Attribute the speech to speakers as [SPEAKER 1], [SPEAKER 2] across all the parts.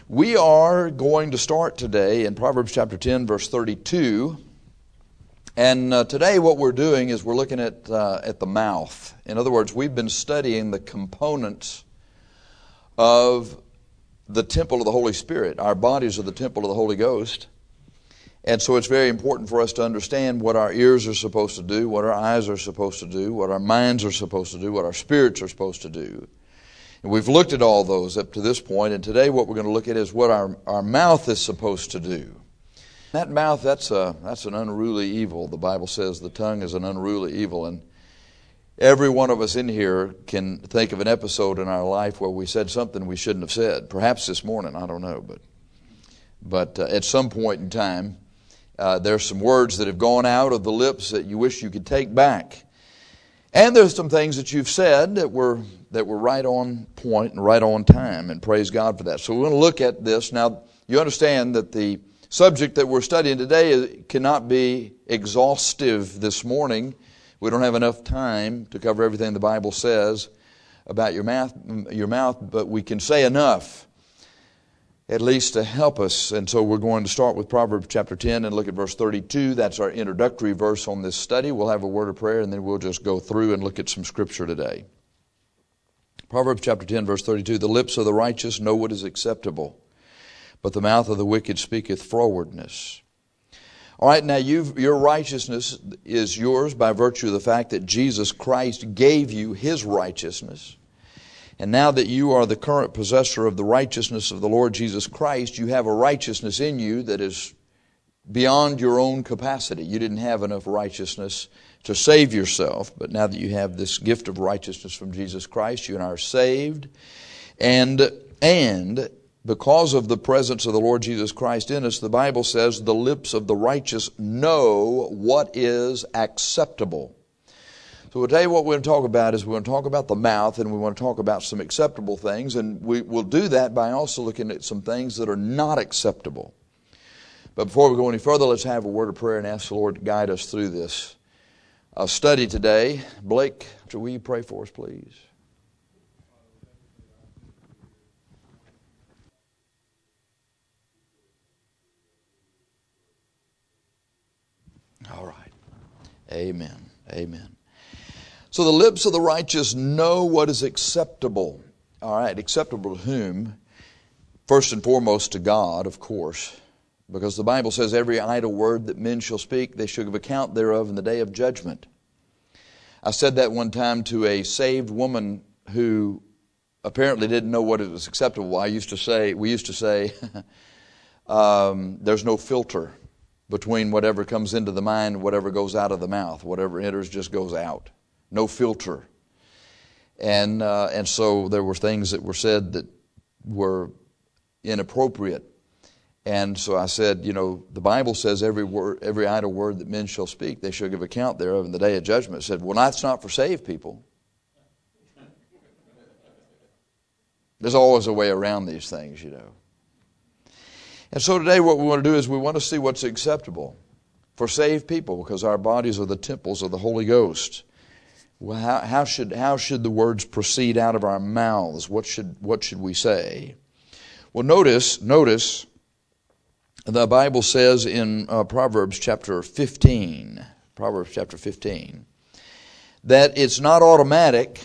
[SPEAKER 1] We are going to start today in Proverbs chapter 10, verse 32. And today what we're doing is we're looking at the mouth. In other words, we've been studying the components of the temple of the Holy Spirit. Our bodies are the temple of the Holy Ghost. And so it's very important for us to understand what our ears are supposed to do, what our eyes are supposed to do, what our minds are supposed to do, what our spirits are supposed to do. And we've looked at all those up to this point, and today what we're going to look at is what our mouth is supposed to do. That mouth, that's an unruly evil. The Bible says the tongue is an unruly evil, and every one of us in here can think of an episode in our life where we said something we shouldn't have said. Perhaps this morning, I don't know, but at some point in time, there's some words that have gone out of the lips that you wish you could take back. And there's some things that you've said that were right on point and right on time, and praise God for that. So we're going to look at this. Now, you understand that the subject that we're studying today cannot be exhaustive this morning. We don't have enough time to cover everything the Bible says about your mouth, but we can say enough, at least to help us. And so we're going to start with Proverbs chapter 10 and look at verse 32. That's our introductory verse on this study. We'll have a word of prayer, and then we'll just go through and look at some scripture today. Proverbs chapter 10, verse 32, the lips of the righteous know what is acceptable, but the mouth of the wicked speaketh frowardness. All right, now your righteousness is yours by virtue of the fact that Jesus Christ gave you His righteousness. And now that you are the current possessor of the righteousness of the Lord Jesus Christ, you have a righteousness in you that is beyond your own capacity. You didn't have enough righteousness to save yourself, but now that you have this gift of righteousness from Jesus Christ, you and I are saved. And because of the presence of the Lord Jesus Christ in us, the Bible says the lips of the righteous know what is acceptable. So we'll tell you what we're going to talk about is we're going to talk about the mouth, and we want to talk about some acceptable things, and we will do that by also looking at some things that are not acceptable. But before we go any further, let's have a word of prayer and ask the Lord to guide us through this study today. Blake, will you pray for us, please? All right. Amen. Amen. So the lips of the righteous know what is acceptable. All right, acceptable to whom? First and foremost to God, of course, because the Bible says every idle word that men shall speak, they shall give account thereof in the day of judgment. I said that one time to a saved woman who apparently didn't know what it was acceptable. We used to say, there's no filter between whatever comes into the mind and whatever goes out of the mouth. Whatever enters just goes out. No filter. And so there were things that were said that were inappropriate. And so I said, the Bible says every idle word that men shall speak, they shall give account thereof in the day of judgment. I said, well, that's not for saved people. There's always a way around these things, And so today what we want to do is we want to see what's acceptable for saved people, because our bodies are the temples of the Holy Ghost. Well, how should the words proceed out of our mouths? What should we say? Well, notice the Bible says in Proverbs chapter 15, that it's not automatic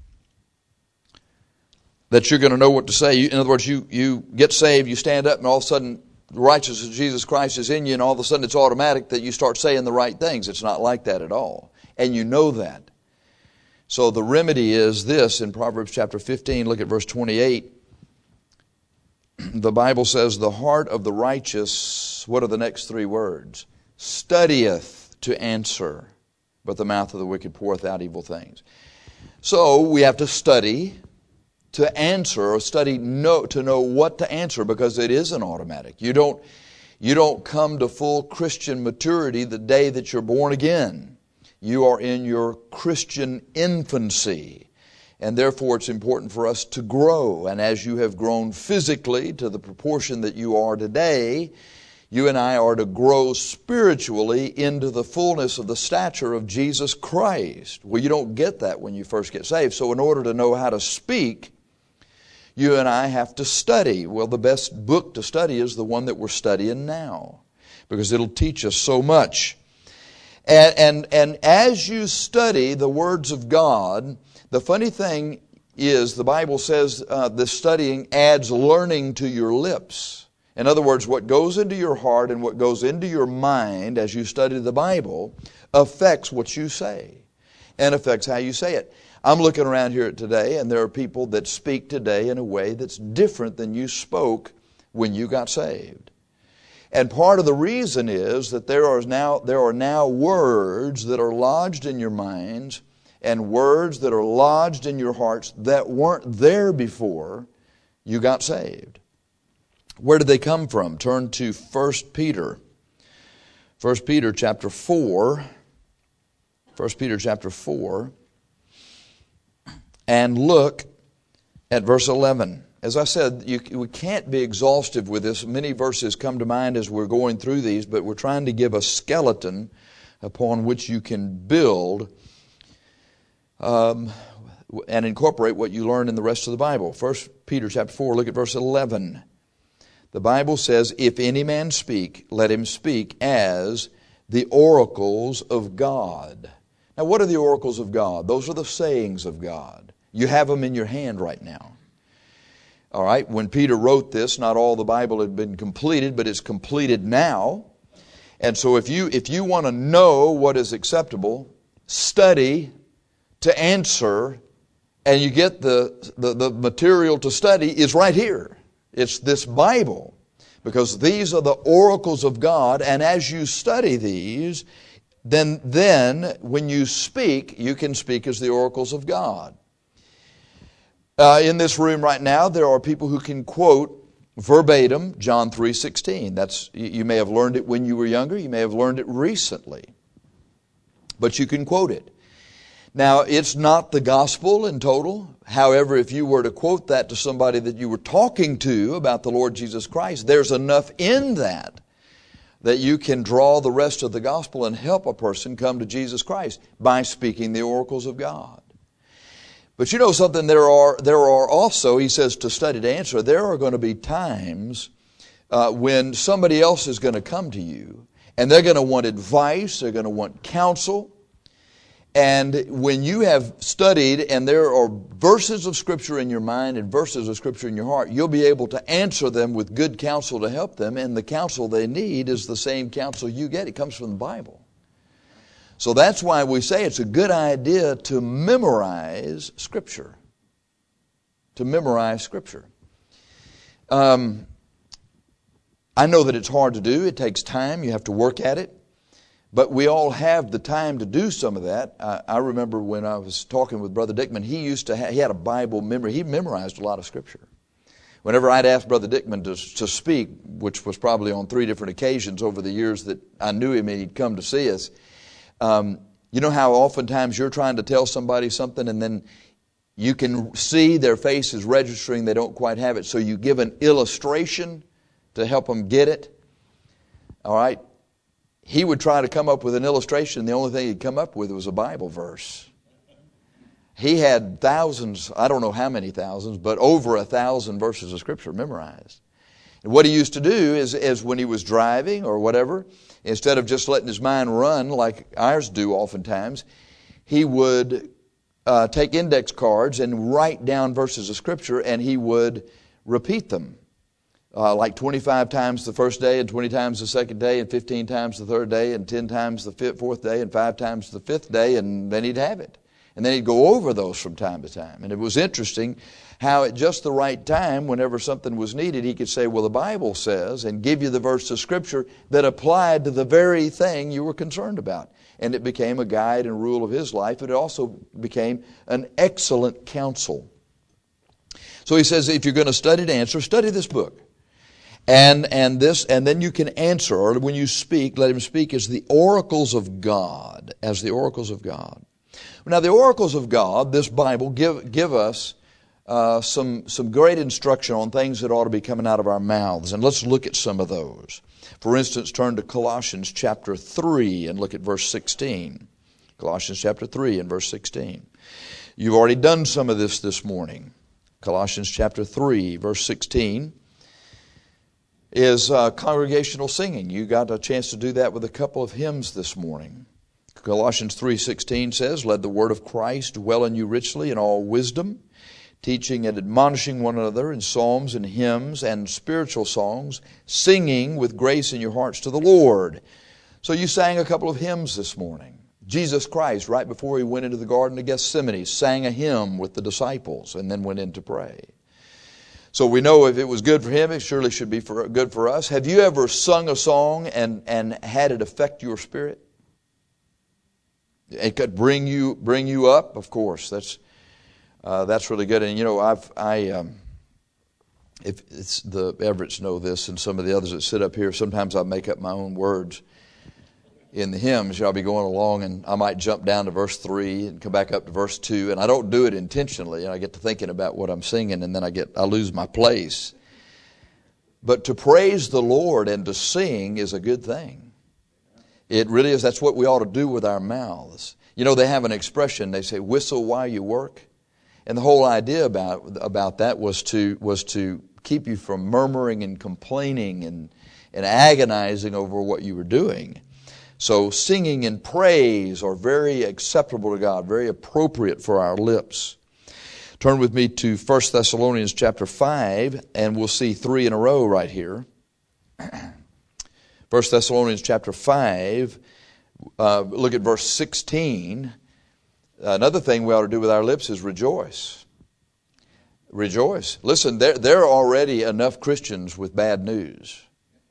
[SPEAKER 1] that you're going to know what to say. In other words, you get saved, you stand up, and all of a sudden the righteousness of Jesus Christ is in you, and all of a sudden it's automatic that you start saying the right things. It's not like that at all. And you know that. So the remedy is this in Proverbs chapter 15, look at verse 28. The Bible says, the heart of the righteous, what are the next three words? Studieth to answer, but the mouth of the wicked poureth out evil things. So we have to study to answer, or study to know what to answer, because it isn't automatic. You don't come to full Christian maturity the day that you're born again. You are in your Christian infancy, and therefore it's important for us to grow. And as you have grown physically to the proportion that you are today, you and I are to grow spiritually into the fullness of the stature of Jesus Christ. Well, you don't get that when you first get saved. So in order to know how to speak, you and I have to study. Well, the best book to study is the one that we're studying now, because it'll teach us so much. And as you study the words of God, the funny thing is the Bible says this studying adds learning to your lips. In other words, what goes into your heart and what goes into your mind as you study the Bible affects what you say and affects how you say it. I'm looking around here today, and there are people that speak today in a way that's different than you spoke when you got saved. And part of the reason is that there are now words that are lodged in your minds and words that are lodged in your hearts that weren't there before you got saved. Where did they come from? Turn to 1 Peter. 1 Peter chapter 4. 1 Peter chapter 4. And look at verse 11. As I said, we can't be exhaustive with this. Many verses come to mind as we're going through these, but we're trying to give a skeleton upon which you can build and incorporate what you learn in the rest of the Bible. 1 Peter chapter 4, look at verse 11. The Bible says, "If any man speak, let him speak as the oracles of God." Now, what are the oracles of God? Those are the sayings of God. You have them in your hand right now. All right, when Peter wrote this, not all the Bible had been completed, but it's completed now. And so if you want to know what is acceptable, study to answer, and you get the material to study is right here. It's this Bible, because these are the oracles of God, and as you study these, then when you speak, you can speak as the oracles of God. In this room right now, there are people who can quote verbatim John 3:16. You may have learned it when you were younger. You may have learned it recently. But you can quote it. Now, it's not the gospel in total. However, if you were to quote that to somebody that you were talking to about the Lord Jesus Christ, there's enough in that you can draw the rest of the gospel and help a person come to Jesus Christ by speaking the oracles of God. But you know something, there are also, he says, to study to answer, there are going to be times when somebody else is going to come to you, and they're going to want advice, they're going to want counsel. And when you have studied and there are verses of Scripture in your mind and verses of Scripture in your heart, you'll be able to answer them with good counsel to help them. And the counsel they need is the same counsel you get. It comes from the Bible. So that's why we say it's a good idea to memorize Scripture. To memorize Scripture. I know that it's hard to do. It takes time. You have to work at it. But we all have the time to do some of that. I remember when I was talking with Brother Dickman, he had a Bible memory. He memorized a lot of Scripture. Whenever I'd asked Brother Dickman to speak, which was probably on 3 different occasions over the years that I knew him and he'd come to see us, you know how oftentimes you're trying to tell somebody something and then you can see their face is registering, they don't quite have it, so you give an illustration to help them get it. All right? He would try to come up with an illustration. The only thing he'd come up with was a Bible verse. He had thousands, I don't know how many thousands, but over 1,000 verses of Scripture memorized. And what he used to do is when he was driving or whatever, instead of just letting his mind run like ours do oftentimes, he would take index cards and write down verses of Scripture, and he would repeat them. Like 25 times the first day, and 20 times the second day, and 15 times the third day, and 10 times the fourth day, and 5 times the fifth day, and then he'd have it. And then he'd go over those from time to time. And it was interesting how at just the right time, whenever something was needed, he could say, well, the Bible says, and give you the verse of Scripture that applied to the very thing you were concerned about. And it became a guide and rule of his life. It also became an excellent counsel. So he says, if you're going to study to answer, study this book. And then you can answer, or when you speak, let him speak as the oracles of God, as the oracles of God. Now, the oracles of God, this Bible, give us some great instruction on things that ought to be coming out of our mouths. And let's look at some of those. For instance, turn to Colossians chapter 3 and look at verse 16. Colossians chapter 3 and verse 16. You've already done some of this morning. Colossians chapter 3, verse 16, is congregational singing. You got a chance to do that with a couple of hymns this morning. Colossians 3:16 says, "Let the word of Christ dwell in you richly in all wisdom, teaching and admonishing one another in psalms and hymns and spiritual songs, singing with grace in your hearts to the Lord." So you sang a couple of hymns this morning. Jesus Christ, right before he went into the Garden of Gethsemane, sang a hymn with the disciples and then went in to pray. So we know if it was good for him, it surely should be good for us. Have you ever sung a song and had it affect your spirit? It could bring you up, of course. That's really good. And you know, if it's the Everetts know this, and some of the others that sit up here, sometimes I make up my own words in the hymns. I'll be going along and I might jump down to verse 3 and come back up to verse 2, and I don't do it intentionally. I get to thinking about what I'm singing, and then I lose my place. But to praise the Lord and to sing is a good thing. It really is. That's what we ought to do with our mouths. You know, they have an expression. They say, "Whistle while you work," and the whole idea about that was to keep you from murmuring and complaining and agonizing over what you were doing. So singing and praise are very acceptable to God, very appropriate for our lips. Turn with me to 1 Thessalonians chapter 5, and we'll see 3 in a row right here. 1 Thessalonians chapter 5, look at verse 16. Another thing we ought to do with our lips is rejoice. Rejoice. Listen, there are already enough Christians with bad news.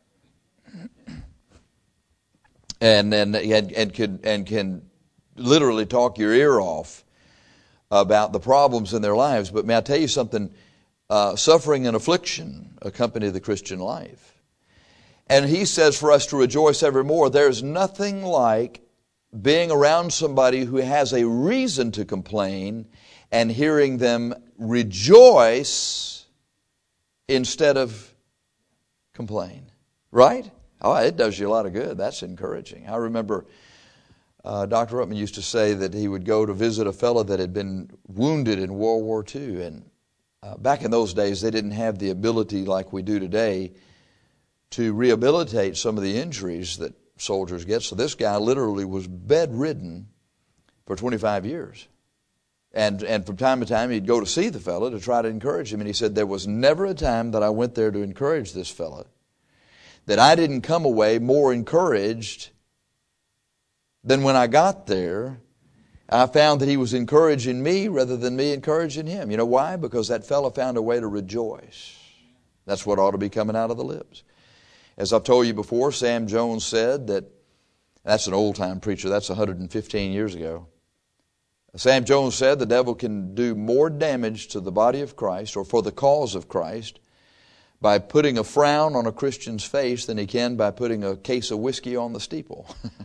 [SPEAKER 1] And can literally talk your ear off about the problems in their lives. But may I tell you something? Suffering and affliction accompany the Christian life. And he says for us to rejoice evermore. There's nothing like being around somebody who has a reason to complain and hearing them rejoice instead of complain. Right? Oh, it does you a lot of good. That's encouraging. I remember Dr. Ruttman used to say that he would go to visit a fellow that had been wounded in World War II. And back in those days, they didn't have the ability like we do today to rehabilitate some of the injuries that soldiers get. So this guy literally was bedridden for 25 years. And from time to time, he'd go to see the fellow to try to encourage him. And he said, there was never a time that I went there to encourage this fellow that I didn't come away more encouraged than when I got there. I found that he was encouraging me rather than me encouraging him. You know why? Because that fellow found a way to rejoice. That's what ought to be coming out of the lips. As I've told you before, Sam Jones said that's an old-time preacher. That's 115 years ago. Sam Jones said the devil can do more damage to the body of Christ or for the cause of Christ by putting a frown on a Christian's face than he can by putting a case of whiskey on the steeple.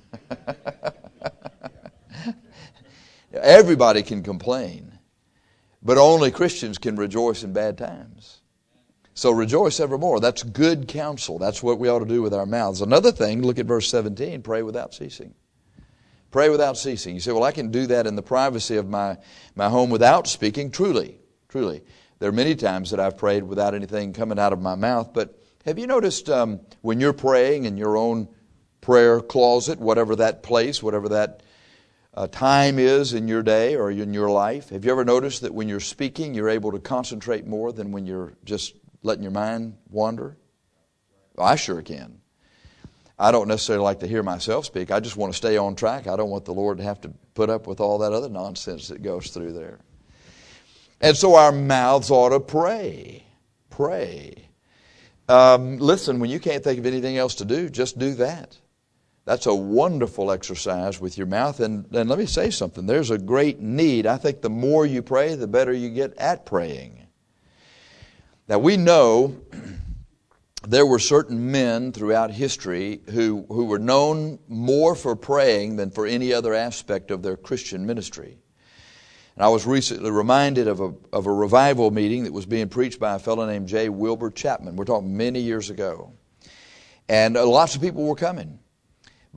[SPEAKER 1] Everybody can complain, but only Christians can rejoice in bad times. So rejoice evermore. That's good counsel. That's what we ought to do with our mouths. Another thing, look at verse 17, pray without ceasing. Pray without ceasing. You say, well, I can do that in the privacy of my home without speaking. Truly. There are many times that I've prayed without anything coming out of my mouth. But have you noticed when you're praying in your own prayer closet, whatever that place, whatever that time is in your day or in your life, have you ever noticed that when you're speaking, you're able to concentrate more than when you're just letting your mind wander? Well, I sure can. I don't necessarily like to hear myself speak. I just want to stay on track. I don't want the Lord to have to put up with all that other nonsense that goes through there. And so our mouths ought to pray. Pray. Listen, when you can't think of anything else to do, just do that. That's a wonderful exercise with your mouth. And let me say something. There's a great need. I think the more you pray, the better you get at praying. Now, we know there were certain men throughout history who were known more for praying than for any other aspect of their Christian ministry. And I was recently reminded of a revival meeting that was being preached by a fellow named J. Wilbur Chapman. We're talking many years ago. And lots of people were coming.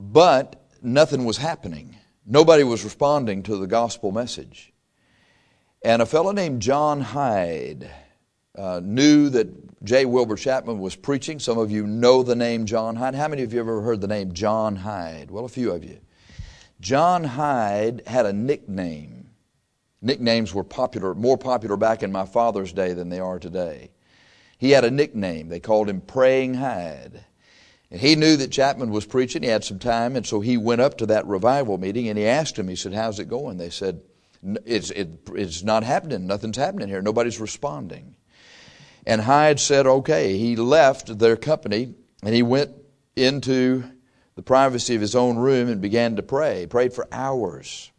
[SPEAKER 1] But nothing was happening. Nobody was responding to the gospel message. And a fellow named John Hyde knew that J. Wilbur Chapman was preaching. Some of you know the name John Hyde. How many of you have ever heard the name John Hyde? Well, a few of you. John Hyde had a nickname. Nicknames were more popular back in my father's day than they are today. He had a nickname. They called him Praying Hyde. And he knew that Chapman was preaching. He had some time, and so he went up to that revival meeting, and he asked him, he said, how's it going? They said, it's not happening. Nothing's happening here. Nobody's responding. And Hyde said, okay. He left their company, and he went into the privacy of his own room and began to pray. He prayed for hours.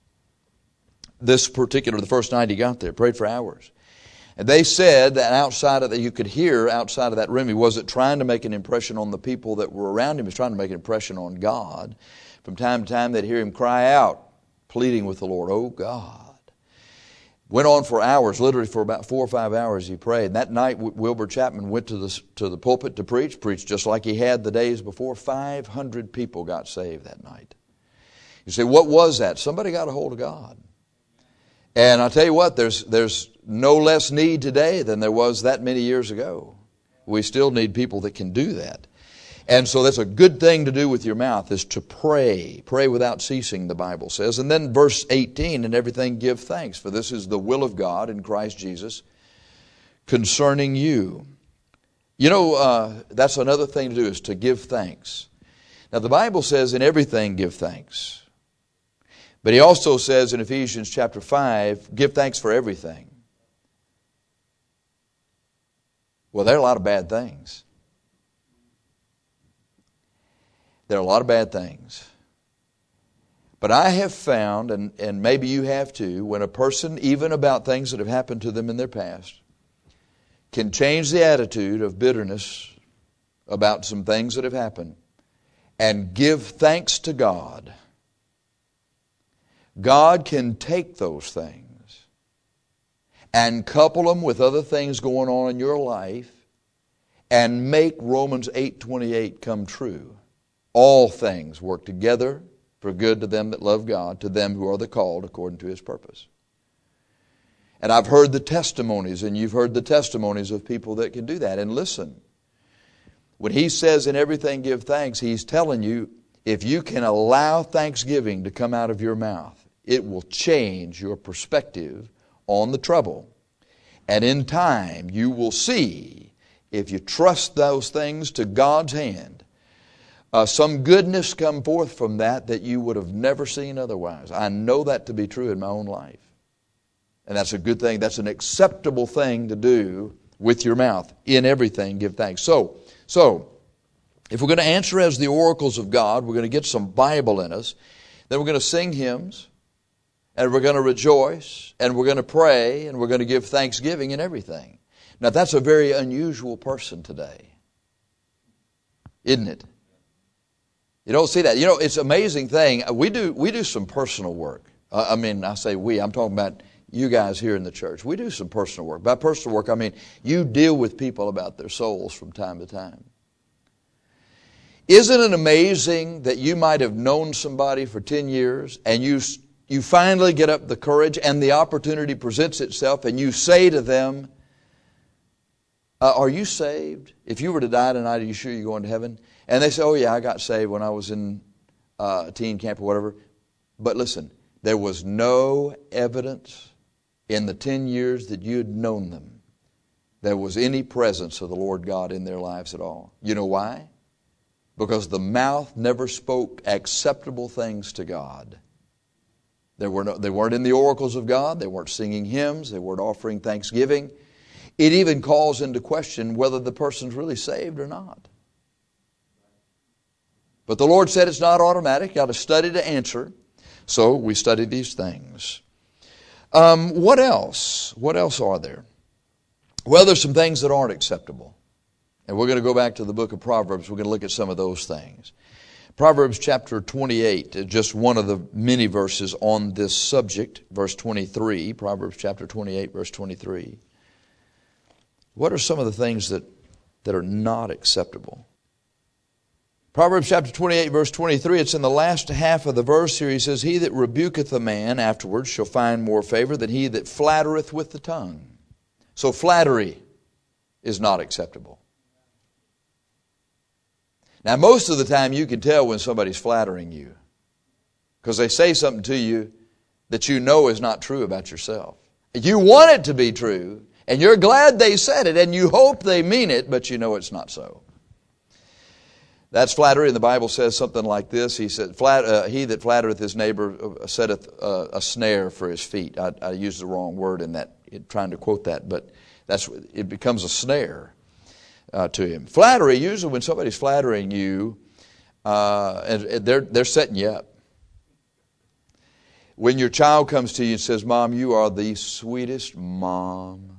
[SPEAKER 1] The first night he got there, prayed for hours. And they said that you could hear outside of that room, he wasn't trying to make an impression on the people that were around him. He was trying to make an impression on God. From time to time, they'd hear him cry out, pleading with the Lord, oh God. Went on for hours, literally for about 4 or 5 hours he prayed. And that night, Wilbur Chapman went to the pulpit to preached just like he had the days before. 500 people got saved that night. You say, what was that? Somebody got a hold of God. And I'll tell you what, there's no less need today than there was that many years ago. We still need people that can do that. And so that's a good thing to do with your mouth, is to pray. Pray without ceasing, the Bible says. And then verse 18, in everything give thanks, for this is the will of God in Christ Jesus concerning you. You know, that's another thing to do, is to give thanks. Now the Bible says in everything give thanks. But he also says in Ephesians chapter 5, give thanks for everything. Well, there are a lot of bad things. There are a lot of bad things. But I have found, and maybe you have too, when a person, even about things that have happened to them in their past, can change the attitude of bitterness about some things that have happened and give thanks to God, God can take those things and couple them with other things going on in your life and make Romans 8:28 come true. All things work together for good to them that love God, to them who are the called according to His purpose. And I've heard the testimonies, and you've heard the testimonies of people that can do that. And listen, when he says in everything give thanks, he's telling you, if you can allow thanksgiving to come out of your mouth, it will change your perspective on the trouble. And in time, you will see, if you trust those things to God's hand, some goodness come forth from that you would have never seen otherwise. I know that to be true in my own life. And that's a good thing. That's an acceptable thing to do with your mouth. In everything, give thanks. So, if we're going to answer as the oracles of God, we're going to get some Bible in us, then we're going to sing hymns, and we're going to rejoice, and we're going to pray, and we're going to give thanksgiving in everything. Now, that's a very unusual person today, isn't it? You don't see that. You know, it's an amazing thing. We do some personal work. I say we. I'm talking about you guys here in the church. We do some personal work. By personal work, I mean you deal with people about their souls from time to time. Isn't it amazing that you might have known somebody for 10 years and you finally get up the courage and the opportunity presents itself and you say to them, are you saved? If you were to die tonight, are you sure you're going to heaven? And they say, oh yeah, I got saved when I was in teen camp or whatever. But listen, there was no evidence in the 10 years that you had known them there was any presence of the Lord God in their lives at all. You know why? Because the mouth never spoke acceptable things to God. They weren't in the oracles of God. They weren't singing hymns. They weren't offering thanksgiving. It even calls into question whether the person's really saved or not. But the Lord said it's not automatic. You've got to study to answer. So we study these things. What else? What else are there? Well, there's some things that aren't acceptable. And we're going to go back to the book of Proverbs. We're going to look at some of those things. Proverbs chapter 28, just one of the many verses on this subject, verse 23. Proverbs chapter 28, verse 23. What are some of the things that are not acceptable? Proverbs chapter 28, verse 23, it's in the last half of the verse here. He says, he that rebuketh a man afterwards shall find more favor than he that flattereth with the tongue. So flattery is not acceptable. Now, most of the time you can tell when somebody's flattering you because they say something to you that you know is not true about yourself. You want it to be true, and you're glad they said it, and you hope they mean it, but you know it's not so. That's flattery, and the Bible says something like this. He said, he that flattereth his neighbor setteth a snare for his feet. I used the wrong word in that, trying to quote that, but it becomes a snare to him. Flattery, usually when somebody's flattering you, and they're setting you up. When your child comes to you and says, Mom, you are the sweetest mom.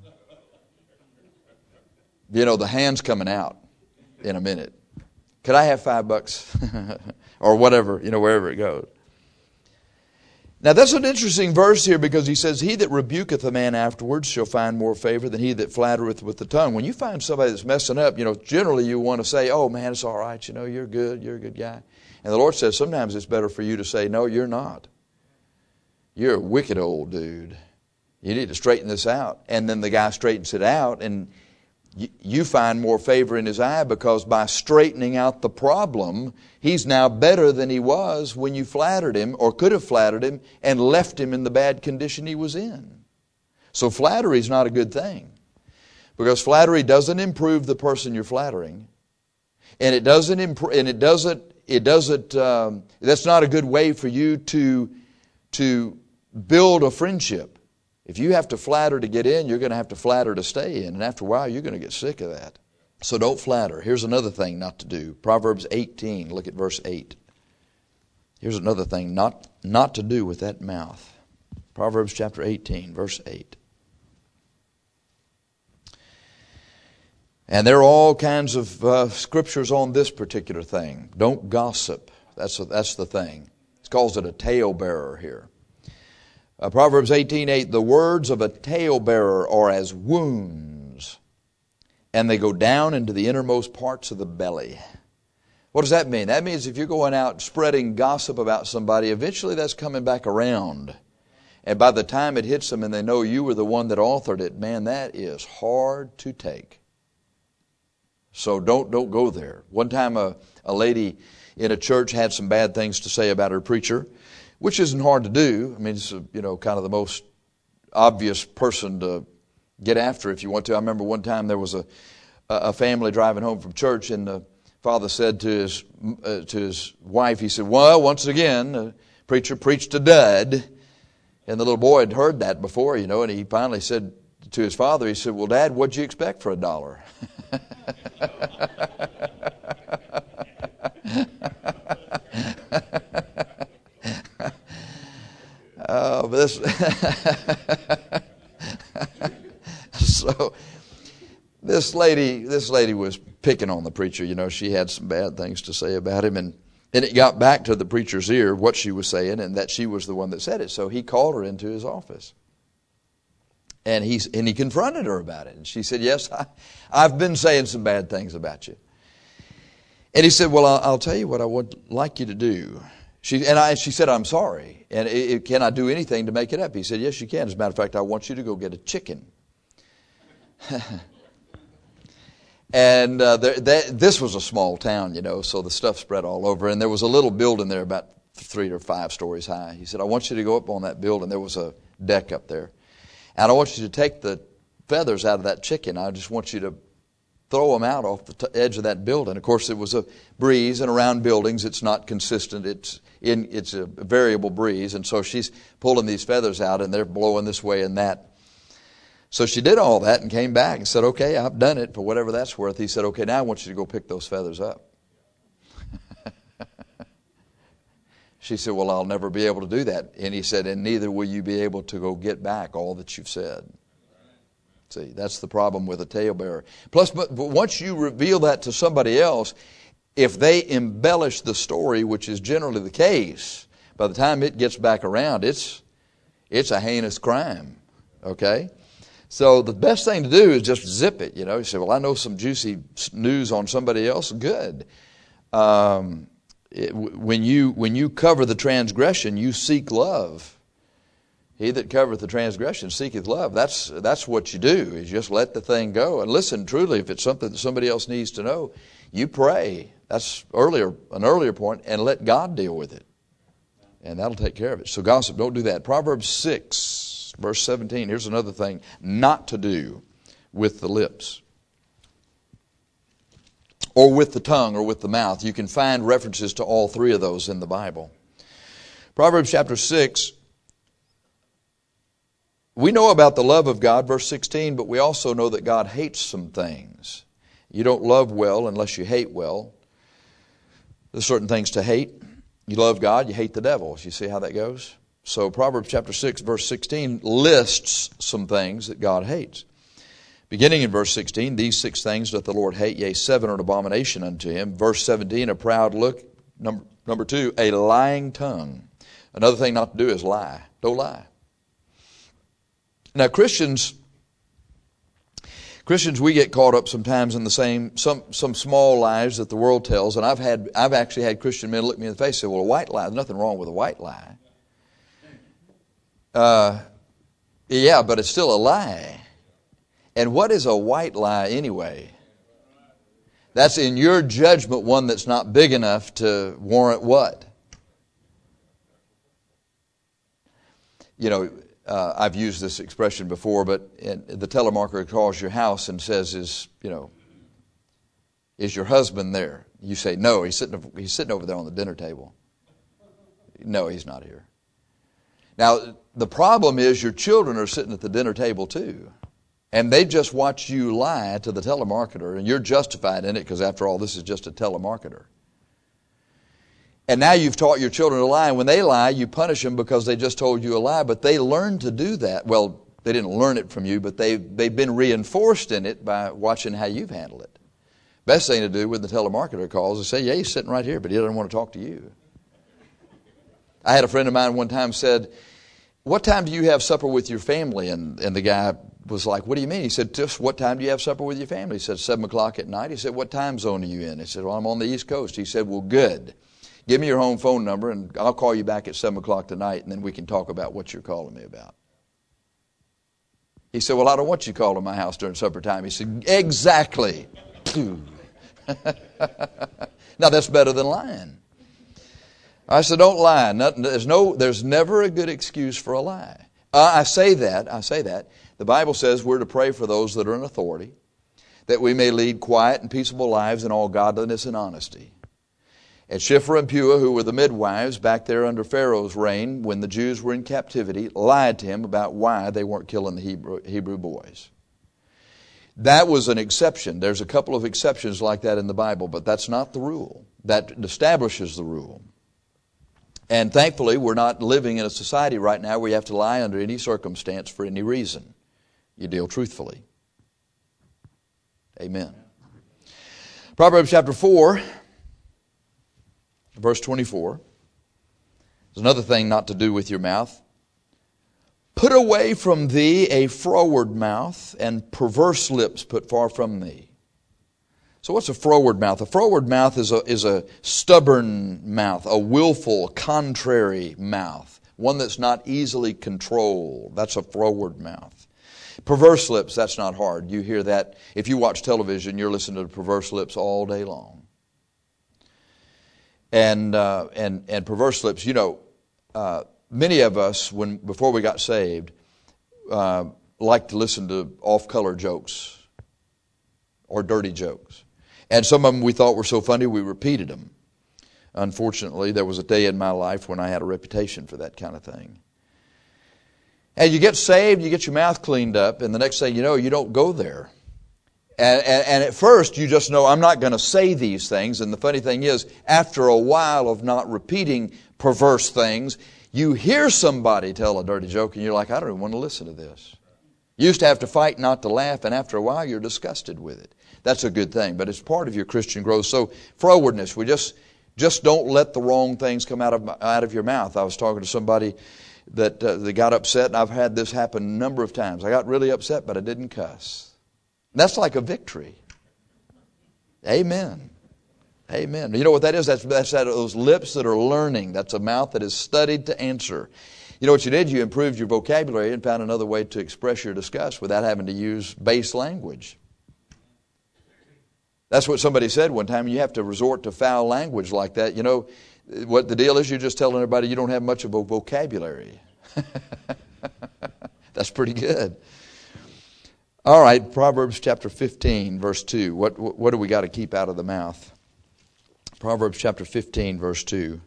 [SPEAKER 1] You know, the hand's coming out in a minute. Could I have $5? Or whatever, wherever it goes. Now that's an interesting verse here because he says, he that rebuketh a man afterwards shall find more favor than he that flattereth with the tongue. When you find somebody that's messing up, generally you want to say, oh man, it's all right, you're good, you're a good guy. And the Lord says sometimes it's better for you to say, no, you're not. You're a wicked old dude. You need to straighten this out. And then the guy straightens it out, and you find more favor in his eye because by straightening out the problem, he's now better than he was when you flattered him or could have flattered him and left him in the bad condition he was in. So flattery is not a good thing because flattery doesn't improve the person you're flattering, and that's not a good way for you to build a friendship. If you have to flatter to get in, you're going to have to flatter to stay in. And after a while, you're going to get sick of that. So don't flatter. Here's another thing not to do. Proverbs 18, look at verse 8. Here's another thing not to do with that mouth. Proverbs chapter 18, verse 8. And there are all kinds of scriptures on this particular thing. Don't gossip. That's the thing. It calls it a talebearer here. Proverbs 18:8, the words of a talebearer are as wounds, and they go down into the innermost parts of the belly. What does that mean? That means if you're going out spreading gossip about somebody, eventually that's coming back around. And by the time it hits them and they know you were the one that authored it, man, that is hard to take. So don't go there. One time a lady in a church had some bad things to say about her preacher, which isn't hard to do. I mean, it's kind of the most obvious person to get after if you want to. I remember one time there was a family driving home from church, and the father said to his wife, he said, well, once again, the preacher preached a dud. And the little boy had heard that before, and he finally said to his father, he said, well, Dad, what'd you expect for $1? So this lady was picking on the preacher. She had some bad things to say about him, and it got back to the preacher's ear what she was saying, and that she was the one that said it. So he called her into his office, and he confronted her about it. And she said, "Yes, I've been saying some bad things about you." And he said, "Well, I'll tell you what I would like you to do." She said, "I'm sorry. And can I do anything to make it up?" He said, "Yes, you can. As a matter of fact, I want you to go get a chicken." And this was a small town, so the stuff spread all over. And there was a little building there about 3 or 5 stories high. He said, "I want you to go up on that building." There was a deck up there. "And I want you to take the feathers out of that chicken. I just want you to throw them out off the edge of that building." Of course, it was a breeze, and around buildings, it's not consistent. It's a variable breeze. And so she's pulling these feathers out, and they're blowing this way and that. So she did all that and came back and said, "Okay, I've done it for whatever that's worth." He said, "Okay, now I want you to go pick those feathers up." She said, "Well, I'll never be able to do that." And he said, "And neither will you be able to go get back all that you've said." See, that's the problem with a talebearer. Plus, but once you reveal that to somebody else, if they embellish the story, which is generally the case, by the time it gets back around, it's a heinous crime. Okay? So the best thing to do is just zip it. You say, "Well, I know some juicy news on somebody else." Good. when you cover the transgression, you seek love. He that covereth the transgression seeketh love. That's what you do, is just let the thing go. And listen, truly, if it's something that somebody else needs to know, you pray. That's an earlier point, and let God deal with it. And that'll take care of it. So gossip, don't do that. Proverbs 6, verse 17. Here's another thing not to do with the lips, or with the tongue, or with the mouth. You can find references to all three of those in the Bible. Proverbs chapter 6. We know about the love of God, verse 16, but we also know that God hates some things. You don't love well unless you hate well. There's certain things to hate. You love God, you hate the devil. You see how that goes? So Proverbs chapter 6, verse 16 lists some things that God hates. Beginning in verse 16, these 6 things doth the Lord hate, yea, 7 are an abomination unto him. Verse 17, a proud look. Number 2, a lying tongue. Another thing not to do is lie. Don't lie. Now Christians, we get caught up sometimes in the some small lies that the world tells, and I've actually had Christian men look me in the face and say, well, a white lie, there's nothing wrong with a white lie. Yeah, but it's still a lie. And what is a white lie anyway? That's in your judgment one that's not big enough to warrant what? I've used this expression before, but the telemarketer calls your house and says, is your husband there? You say, no, he's sitting over there on the dinner table. No, he's not here. Now, the problem is your children are sitting at the dinner table too. And they just watch you lie to the telemarketer, and you're justified in it because, after all, this is just a telemarketer. And now you've taught your children to lie, and when they lie, you punish them because they just told you a lie, but they learned to do that. Well, they didn't learn it from you, but they've been reinforced in it by watching how you've handled it. Best thing to do when the telemarketer calls is say, yeah, he's sitting right here, but he doesn't want to talk to you. I had a friend of mine one time said, what time do you have supper with your family? And the guy was like, what do you mean? He said, just what time do you have supper with your family? He said, 7 o'clock at night. He said, what time zone are you in? He said, well, I'm on the East Coast. He said, well, good. Give me your home phone number, and I'll call you back at 7 o'clock tonight, and then we can talk about what you're calling me about. He said, well, I don't want you calling to my house during supper time. He said, exactly. Now, that's better than lying. I said, don't lie. There's never a good excuse for a lie. I say that. The Bible says we're to pray for those that are in authority, that we may lead quiet and peaceable lives in all godliness and honesty. And Shiphrah and Puah, who were the midwives back there under Pharaoh's reign when the Jews were in captivity, lied to him about why they weren't killing the Hebrew boys. That was an exception. There's a couple of exceptions like that in the Bible, but that's not the rule. That establishes the rule. And thankfully, we're not living in a society right now where you have to lie under any circumstance for any reason. You deal truthfully. Amen. Proverbs chapter 4, verse 24. There's another thing not to do with your mouth. Put away from thee a froward mouth, and perverse lips put far from thee. So what's a froward mouth? A froward mouth is a stubborn mouth, a willful, contrary mouth, one that's not easily controlled. That's a froward mouth. Perverse lips, that's not hard. You hear that. If you watch television, you're listening to perverse lips all day long. And perverse lips, many of us, before we got saved, like to listen to off-color jokes or dirty jokes. And some of them we thought were so funny we repeated them. Unfortunately, there was a day in my life when I had a reputation for that kind of thing. And you get saved, you get your mouth cleaned up, and the next thing you know, you don't go there. And at first, you just know, I'm not going to say these things. And the funny thing is, after a while of not repeating perverse things, you hear somebody tell a dirty joke, and you're like, I don't even want to listen to this. You used to have to fight not to laugh, and after a while, you're disgusted with it. That's a good thing, but it's part of your Christian growth. So, frowardness, we just don't let the wrong things come out of your mouth. I was talking to somebody that they got upset, and I've had this happen a number of times. I got really upset, but I didn't cuss. That's like a victory. Amen. Amen. You know what that is? That's those lips that are learning. That's a mouth that is studied to answer. You know what you did? You improved your vocabulary and found another way to express your disgust without having to use base language. That's what somebody said one time. You have to resort to foul language like that. You know, what the deal is, you're just telling everybody you don't have much of a vocabulary. That's pretty good. All right, Proverbs chapter 15, verse 2. What do we got to keep out of the mouth? Proverbs chapter 15, verse 2.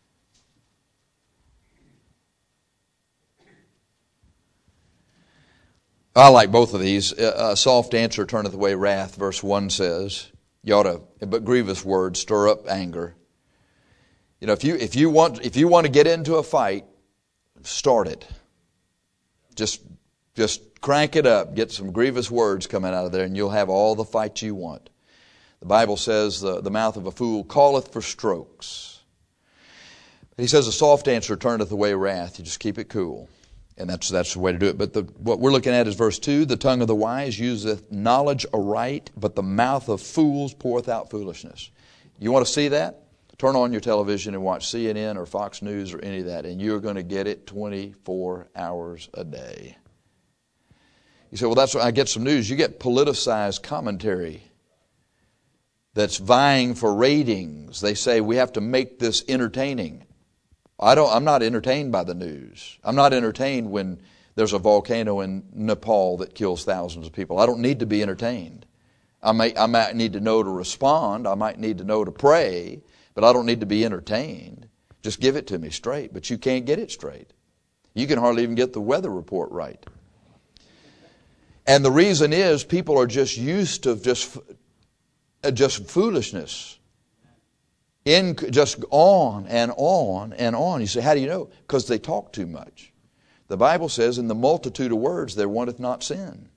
[SPEAKER 1] I like both of these. A soft answer turneth away wrath, verse 1 says. You ought to, but grievous words stir up anger. You know, if you want to get into a fight, start it. Just crank it up. Get some grievous words coming out of there, and you'll have all the fight you want. The Bible says the mouth of a fool calleth for strokes. He says a soft answer turneth away wrath. You just keep it cool. And that's the way to do it. But what we're looking at is verse 2. The tongue of the wise useth knowledge aright, but the mouth of fools poureth out foolishness. You want to see that? Turn on your television and watch CNN or Fox News or any of that, and you're going to get it 24 hours a day. You say, well, that's where I get some news. You get politicized commentary that's vying for ratings. They say we have to make this entertaining. I'm not entertained by the news. I'm not entertained when there's a volcano in Nepal that kills thousands of people. I don't need to be entertained. I might need to know to respond. I might need to know to pray, but I don't need to be entertained. Just give it to me straight. But you can't get it straight. You can hardly even get the weather report right. And the reason is people are just used to just foolishness. Just on and on and on. You say, how do you know? Because they talk too much. The Bible says, in the multitude of words there wanteth not sin.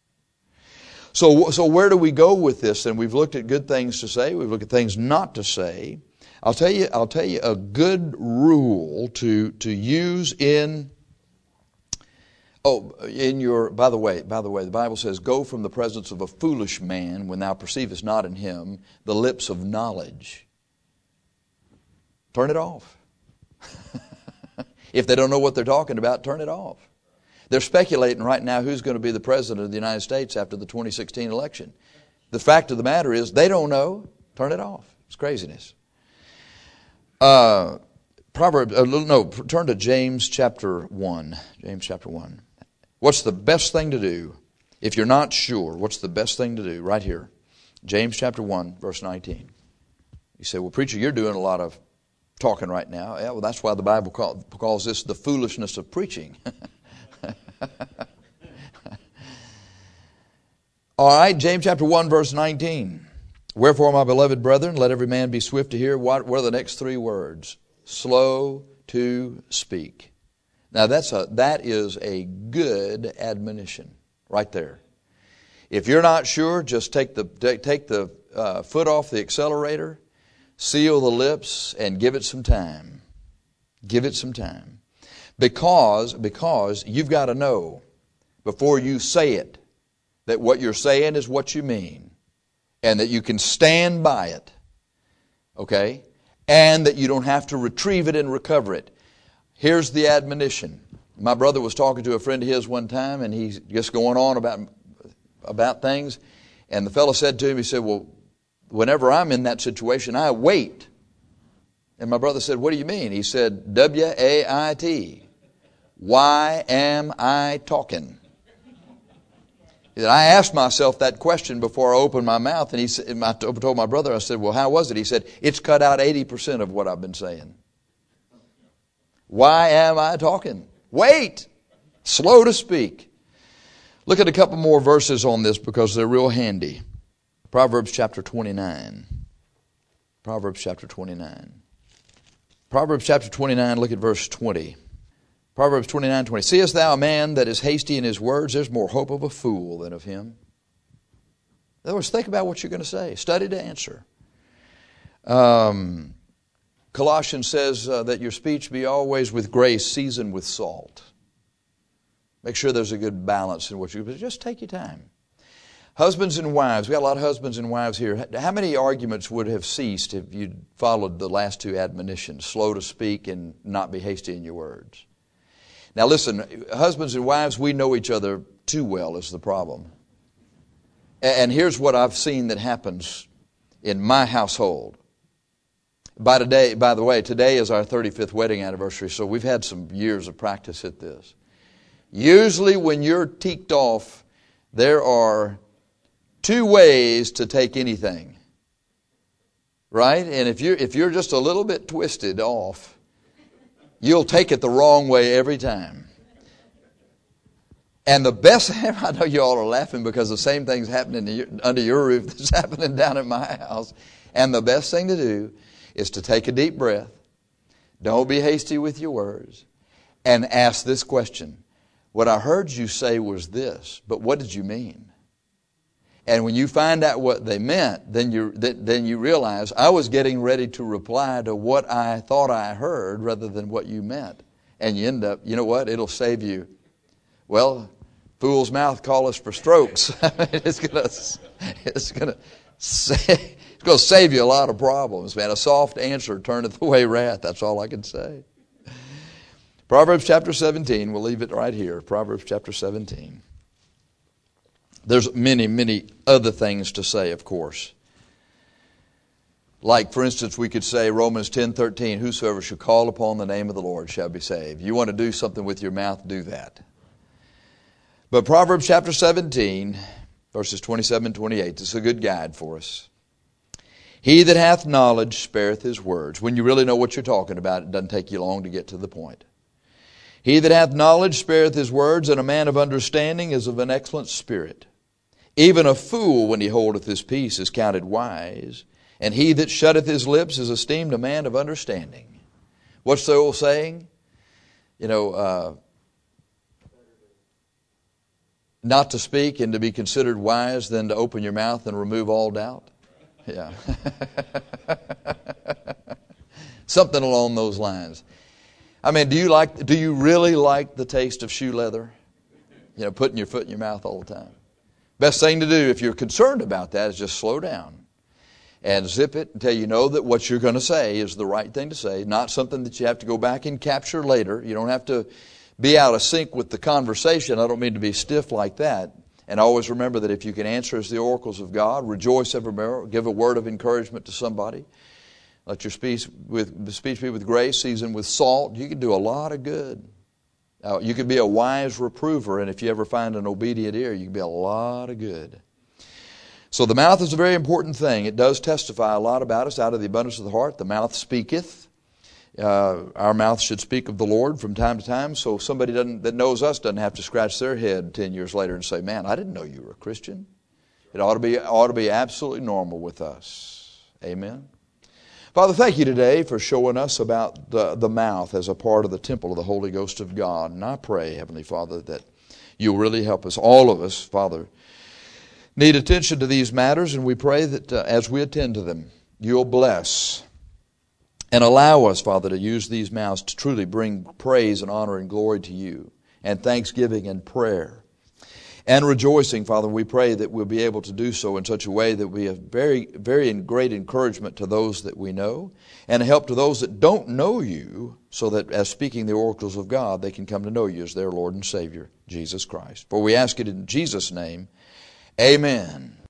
[SPEAKER 1] So where do we go with this? And we've looked at good things to say. We've looked at things not to say. I'll tell you a good rule to use in. By the way, the Bible says, go from the presence of a foolish man when thou perceivest not in him the lips of knowledge. Turn it off. If they don't know what they're talking about, turn it off. They're speculating right now who's going to be the president of the United States after the 2016 election. The fact of the matter is they don't know. Turn it off. It's craziness. Turn to James chapter 1. James chapter 1. What's the best thing to do? If you're not sure, what's the best thing to do? Right here. James chapter 1, verse 19. You say, well, preacher, you're doing a lot of talking right now. Yeah, well, that's why the Bible calls this the foolishness of preaching. All right, James chapter 1, verse 19. Wherefore, my beloved brethren, let every man be swift to hear. What are the next three words? Slow to speak. Now, that is a good admonition right there. If you're not sure, just take the foot off the accelerator, seal the lips, and give it some time. Give it some time. Because you've got to know before you say it that what you're saying is what you mean and that you can stand by it. Okay? And that you don't have to retrieve it and recover it. Here's the admonition. My brother was talking to a friend of his one time, and he's just going on about things. And the fellow said to him, he said, well, whenever I'm in that situation, I wait. And my brother said, what do you mean? He said, W-A-I-T. Why am I talking? He said, I asked myself that question before I opened my mouth, and I told my brother, I said, well, how was it? He said, it's cut out 80% of what I've been saying. Why am I talking? Wait. Slow to speak. Look at a couple more verses on this because they're real handy. Proverbs chapter 29. Proverbs chapter 29. Proverbs chapter 29, look at verse 20. Proverbs 29:20. Seest thou a man that is hasty in his words? There's more hope of a fool than of him. In other words, think about what you're going to say. Study to answer. Colossians says that your speech be always with grace, seasoned with salt. Make sure there's a good balance in what you do. But just take your time. Husbands and wives. We got a lot of husbands and wives here. How many arguments would have ceased if you'd followed the last two admonitions? Slow to speak and not be hasty in your words. Now listen, husbands and wives, we know each other too well is the problem. And here's what I've seen that happens in my household. By the way, today is our 35th wedding anniversary, so we've had some years of practice at this. Usually when you're ticked off, there are two ways to take anything. Right? And if you're just a little bit twisted off, you'll take it the wrong way every time. And the best, I know you all are laughing because the same thing's happening under your roof that's happening down at my house. And the best thing to do is to take a deep breath. Don't be hasty with your words. And ask this question. What I heard you say was this, but what did you mean? And when you find out what they meant, then you realize I was getting ready to reply to what I thought I heard rather than what you meant. And you end up, you know what? It'll save you. Well, fool's mouth calleth for strokes. It's going to save you a lot of problems, man. A soft answer turneth away wrath. That's all I can say. Proverbs chapter 17. We'll leave it right here. Proverbs chapter 17. There's many, many other things to say, of course. Like, for instance, we could say Romans 10:13, whosoever shall call upon the name of the Lord shall be saved. You want to do something with your mouth, do that. But Proverbs chapter 17, verses 27 and 28, this is a good guide for us. He that hath knowledge spareth his words. When you really know what you're talking about, it doesn't take you long to get to the point. He that hath knowledge spareth his words, and a man of understanding is of an excellent spirit. Even a fool, when he holdeth his peace, is counted wise, and he that shutteth his lips is esteemed a man of understanding. What's the old saying? Not to speak and to be considered wise than to open your mouth and remove all doubt. Yeah. Something along those lines. I mean, do you really like the taste of shoe leather? Putting your foot in your mouth all the time. Best thing to do if you're concerned about that is just slow down and zip it until you know that what you're going to say is the right thing to say, not something that you have to go back and capture later. You don't have to be out of sync with the conversation. I don't mean to be stiff like that. And always remember that if you can answer as the oracles of God, rejoice evermore, give a word of encouragement to somebody, let your speech be with grace, seasoned with salt, you can do a lot of good. You can be a wise reprover, and if you ever find an obedient ear, you can be a lot of good. So the mouth is a very important thing. It does testify a lot about us. Out of the abundance of the heart, the mouth speaketh. Our mouth should speak of the Lord from time to time, so somebody that knows us doesn't have to scratch their head 10 years later and say, man, I didn't know you were a Christian. It ought to be absolutely normal with us. Amen. Father, thank you today for showing us about the mouth as a part of the temple of the Holy Ghost of God. And I pray, Heavenly Father, that you'll really help us. All of us, Father, need attention to these matters, and we pray that as we attend to them, you'll bless and allow us, Father, to use these mouths to truly bring praise and honor and glory to you, and thanksgiving and prayer. And rejoicing, Father, we pray that we'll be able to do so in such a way that we have very, very great encouragement to those that we know and help to those that don't know you, so that as speaking the oracles of God, they can come to know you as their Lord and Savior, Jesus Christ. For we ask it in Jesus' name, amen.